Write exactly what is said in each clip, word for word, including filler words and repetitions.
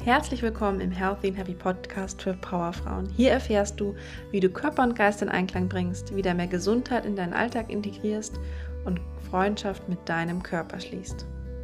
Herzlich willkommen im Healthy and Happy Podcast für Powerfrauen. Hier erfährst du, wie du Körper und Geist in Einklang bringst, wieder mehr Gesundheit in deinen Alltag integrierst und Freundschaft mit deinem Körper schließt.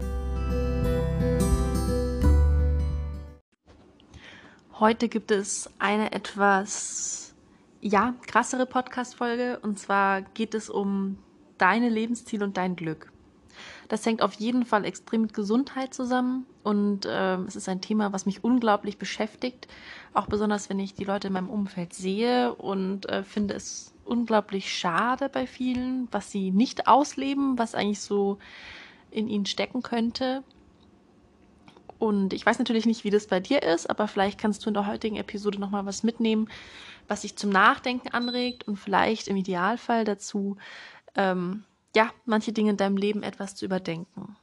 Heute gibt es eine etwas, ja, krassere Podcast-Folge, und zwar geht es um deine Lebensziele und dein Glück. Das hängt auf jeden Fall extrem mit Gesundheit zusammen und äh, es ist ein Thema, was mich unglaublich beschäftigt, auch besonders, wenn ich die Leute in meinem Umfeld sehe, und äh, finde es unglaublich schade bei vielen, was sie nicht ausleben, was eigentlich so in ihnen stecken könnte. Und ich weiß natürlich nicht, wie das bei dir ist, aber vielleicht kannst du in der heutigen Episode nochmal was mitnehmen, was dich zum Nachdenken anregt und vielleicht im Idealfall dazu ähm, ja, manche Dinge in deinem Leben etwas zu überdenken.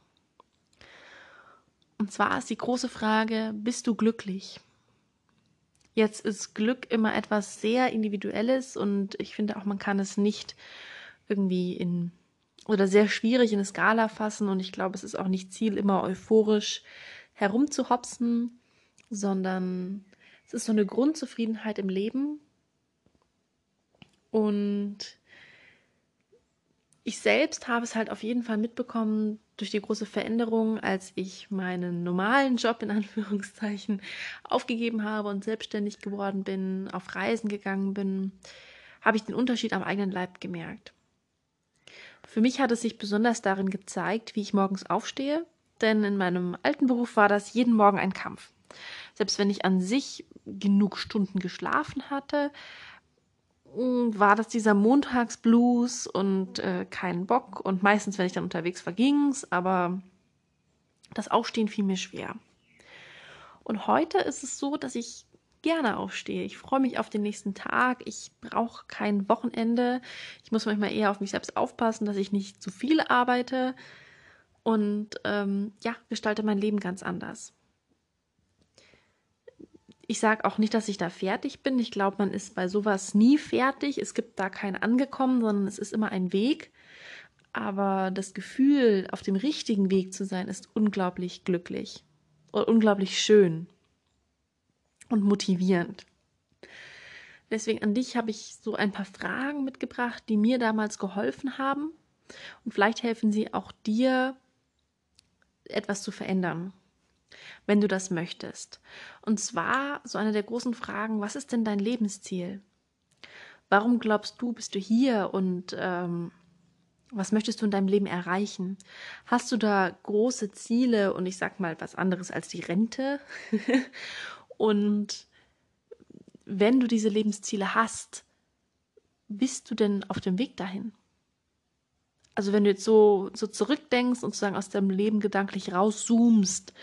Und zwar ist die große Frage, bist du glücklich? Jetzt ist Glück immer etwas sehr Individuelles und ich finde auch, man kann es nicht irgendwie in, oder sehr schwierig in eine Skala fassen, und ich glaube, es ist auch nicht Ziel, immer euphorisch herumzuhopsen, sondern es ist so eine Grundzufriedenheit im Leben. Und ich selbst habe es halt auf jeden Fall mitbekommen durch die große Veränderung, als ich meinen normalen Job in Anführungszeichen aufgegeben habe und selbstständig geworden bin, auf Reisen gegangen bin, habe ich den Unterschied am eigenen Leib gemerkt. Für mich hat es sich besonders darin gezeigt, wie ich morgens aufstehe, denn in meinem alten Beruf war das jeden Morgen ein Kampf. Selbst wenn ich an sich genug Stunden geschlafen hatte, war das dieser Montagsblues und äh, kein Bock, und meistens, wenn ich dann unterwegs war, ging's, aber das Aufstehen fiel mir schwer. Und heute ist es so, dass ich gerne aufstehe. Ich freue mich auf den nächsten Tag. Ich brauche kein Wochenende. Ich muss manchmal eher auf mich selbst aufpassen, dass ich nicht zu viel arbeite, und ähm, ja, gestalte mein Leben ganz anders. Ich sage auch nicht, dass ich da fertig bin. Ich glaube, man ist bei sowas nie fertig. Es gibt da kein Angekommen, sondern es ist immer ein Weg. Aber das Gefühl, auf dem richtigen Weg zu sein, ist unglaublich glücklich und unglaublich schön und motivierend. Deswegen an dich habe ich so ein paar Fragen mitgebracht, die mir damals geholfen haben. Und vielleicht helfen sie auch dir, etwas zu verändern, wenn du das möchtest. Und zwar so eine der großen Fragen: Was ist denn dein Lebensziel? Warum glaubst du, bist du hier, und ähm, was möchtest du in deinem Leben erreichen? Hast du da große Ziele und ich sag mal was anderes als die Rente? Und wenn du diese Lebensziele hast, bist du denn auf dem Weg dahin? Also wenn du jetzt so, so zurückdenkst und sozusagen aus deinem Leben gedanklich rauszoomst,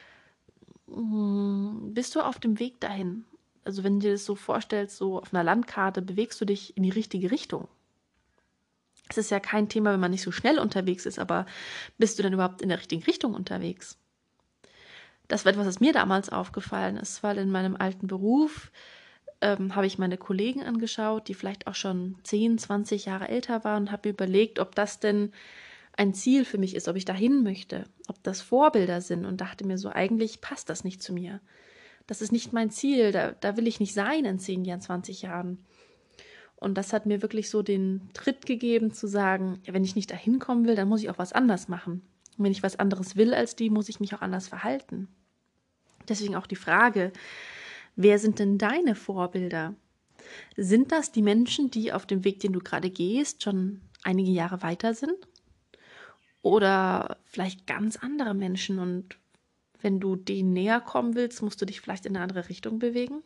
bist du auf dem Weg dahin? Also wenn du dir das so vorstellst, so auf einer Landkarte, bewegst du dich in die richtige Richtung? Es ist ja kein Thema, wenn man nicht so schnell unterwegs ist, aber bist du denn überhaupt in der richtigen Richtung unterwegs? Das war etwas, was mir damals aufgefallen ist, weil in meinem alten Beruf ähm, habe ich meine Kollegen angeschaut, die vielleicht auch schon zehn, zwanzig Jahre älter waren, und habe mir überlegt, ob das denn ein Ziel für mich ist, ob ich dahin möchte, ob das Vorbilder sind, und dachte mir so, eigentlich passt das nicht zu mir. Das ist nicht mein Ziel, da, da will ich nicht sein in zehn Jahren, zwanzig Jahren. Und das hat mir wirklich so den Tritt gegeben, zu sagen, ja, wenn ich nicht dahin kommen will, dann muss ich auch was anders machen. Und wenn ich was anderes will als die, muss ich mich auch anders verhalten. Deswegen auch die Frage: Wer sind denn deine Vorbilder? Sind das die Menschen, die auf dem Weg, den du gerade gehst, schon einige Jahre weiter sind? Oder vielleicht ganz andere Menschen, und wenn du denen näher kommen willst, musst du dich vielleicht in eine andere Richtung bewegen?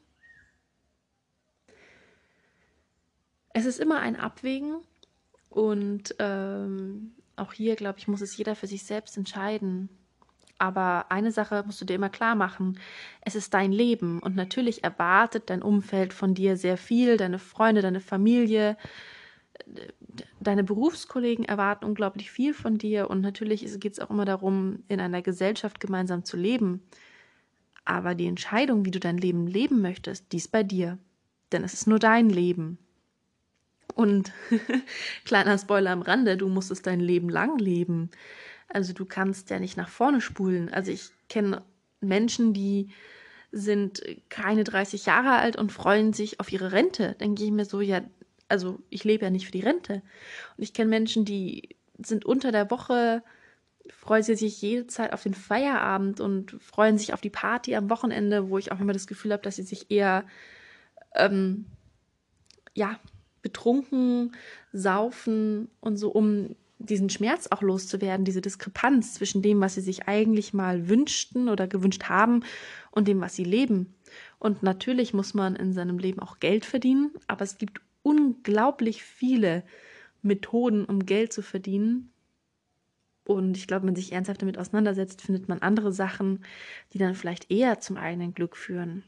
Es ist immer ein Abwägen, und ähm, auch hier, glaube ich, muss es jeder für sich selbst entscheiden. Aber eine Sache musst du dir immer klar machen: Es ist dein Leben, und natürlich erwartet dein Umfeld von dir sehr viel. Deine Freunde, deine Familie, deine Berufskollegen erwarten unglaublich viel von dir, und natürlich geht es auch immer darum, in einer Gesellschaft gemeinsam zu leben. Aber die Entscheidung, wie du dein Leben leben möchtest, die ist bei dir. Denn es ist nur dein Leben. Und kleiner Spoiler am Rande, du musst es dein Leben lang leben. Also du kannst ja nicht nach vorne spulen. Also ich kenne Menschen, die sind keine dreißig Jahre alt und freuen sich auf ihre Rente. Dann gehe ich mir so, ja, also ich lebe ja nicht für die Rente. Und ich kenne Menschen, die sind unter der Woche, freuen sie sich jede Zeit auf den Feierabend und freuen sich auf die Party am Wochenende, wo ich auch immer das Gefühl habe, dass sie sich eher ähm, ja, betrunken, saufen und so, um diesen Schmerz auch loszuwerden, diese Diskrepanz zwischen dem, was sie sich eigentlich mal wünschten oder gewünscht haben und dem, was sie leben. Und natürlich muss man in seinem Leben auch Geld verdienen, aber es gibt unglaublich viele Methoden, um Geld zu verdienen. Und ich glaube, wenn man sich ernsthaft damit auseinandersetzt, findet man andere Sachen, die dann vielleicht eher zum eigenen Glück führen.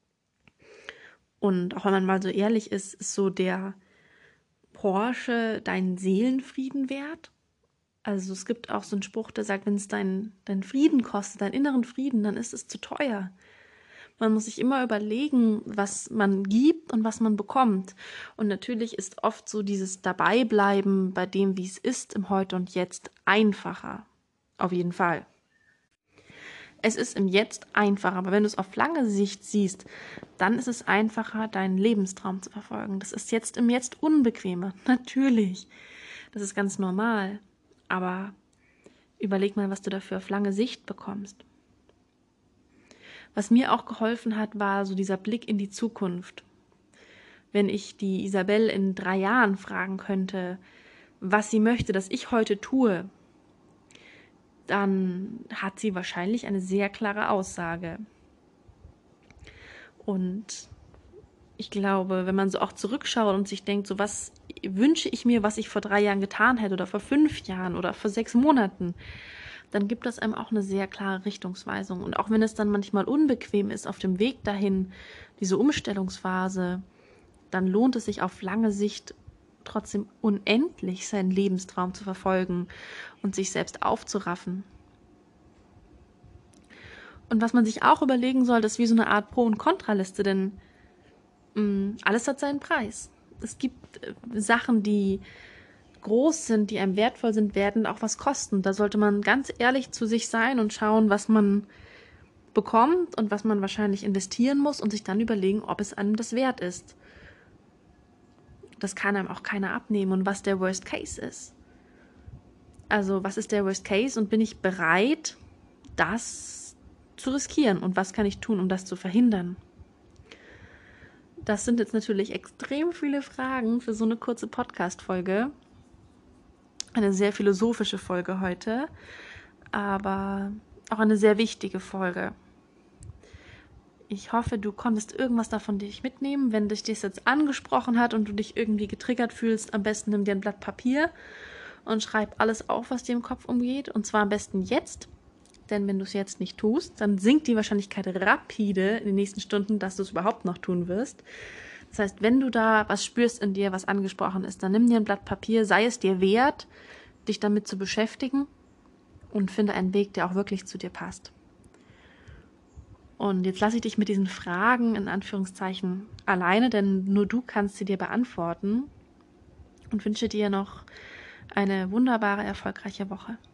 Und auch wenn man mal so ehrlich ist, ist so der Porsche deinen Seelenfrieden wert? Also es gibt auch so einen Spruch, der sagt, wenn es deinen dein Frieden kostet, deinen inneren Frieden, dann ist es zu teuer. Man muss sich immer überlegen, was man gibt und was man bekommt. Und natürlich ist oft so dieses Dabeibleiben bei dem, wie es ist, im Heute und Jetzt einfacher. Auf jeden Fall. Es ist im Jetzt einfacher, aber wenn du es auf lange Sicht siehst, dann ist es einfacher, deinen Lebenstraum zu verfolgen. Das ist jetzt im Jetzt unbequemer, natürlich. Das ist ganz normal. Aber überleg mal, was du dafür auf lange Sicht bekommst. Was mir auch geholfen hat, war so dieser Blick in die Zukunft. Wenn ich die Isabel in drei Jahren fragen könnte, was sie möchte, dass ich heute tue, dann hat sie wahrscheinlich eine sehr klare Aussage. Und ich glaube, wenn man so auch zurückschaut und sich denkt, so was wünsche ich mir, was ich vor drei Jahren getan hätte oder vor fünf Jahren oder vor sechs Monaten, dann gibt das einem auch eine sehr klare Richtungsweisung. Und auch wenn es dann manchmal unbequem ist auf dem Weg dahin, diese Umstellungsphase, dann lohnt es sich auf lange Sicht trotzdem unendlich seinen Lebenstraum zu verfolgen und sich selbst aufzuraffen. Und was man sich auch überlegen soll, das ist wie so eine Art Pro- und Kontraliste, denn mh, alles hat seinen Preis. Es gibt äh, Sachen, die groß sind, die einem wertvoll sind, werden auch was kosten. Da sollte man ganz ehrlich zu sich sein und schauen, was man bekommt und was man wahrscheinlich investieren muss und sich dann überlegen, ob es einem das wert ist. Das kann einem auch keiner abnehmen und was der Worst Case ist. Also was ist der Worst Case und bin ich bereit, das zu riskieren und was kann ich tun, um das zu verhindern? Das sind jetzt natürlich extrem viele Fragen für so eine kurze Podcast-Folge. Eine sehr philosophische Folge heute, aber auch eine sehr wichtige Folge. Ich hoffe, du konntest irgendwas davon dich mitnehmen. Wenn dich das jetzt angesprochen hat und du dich irgendwie getriggert fühlst, am besten nimm dir ein Blatt Papier und schreib alles auf, was dir im Kopf umgeht. Und zwar am besten jetzt, denn wenn du es jetzt nicht tust, dann sinkt die Wahrscheinlichkeit rapide in den nächsten Stunden, dass du es überhaupt noch tun wirst. Das heißt, wenn du da was spürst in dir, was angesprochen ist, dann nimm dir ein Blatt Papier, sei es dir wert, dich damit zu beschäftigen und finde einen Weg, der auch wirklich zu dir passt. Und jetzt lasse ich dich mit diesen Fragen in Anführungszeichen alleine, denn nur du kannst sie dir beantworten und wünsche dir noch eine wunderbare, erfolgreiche Woche.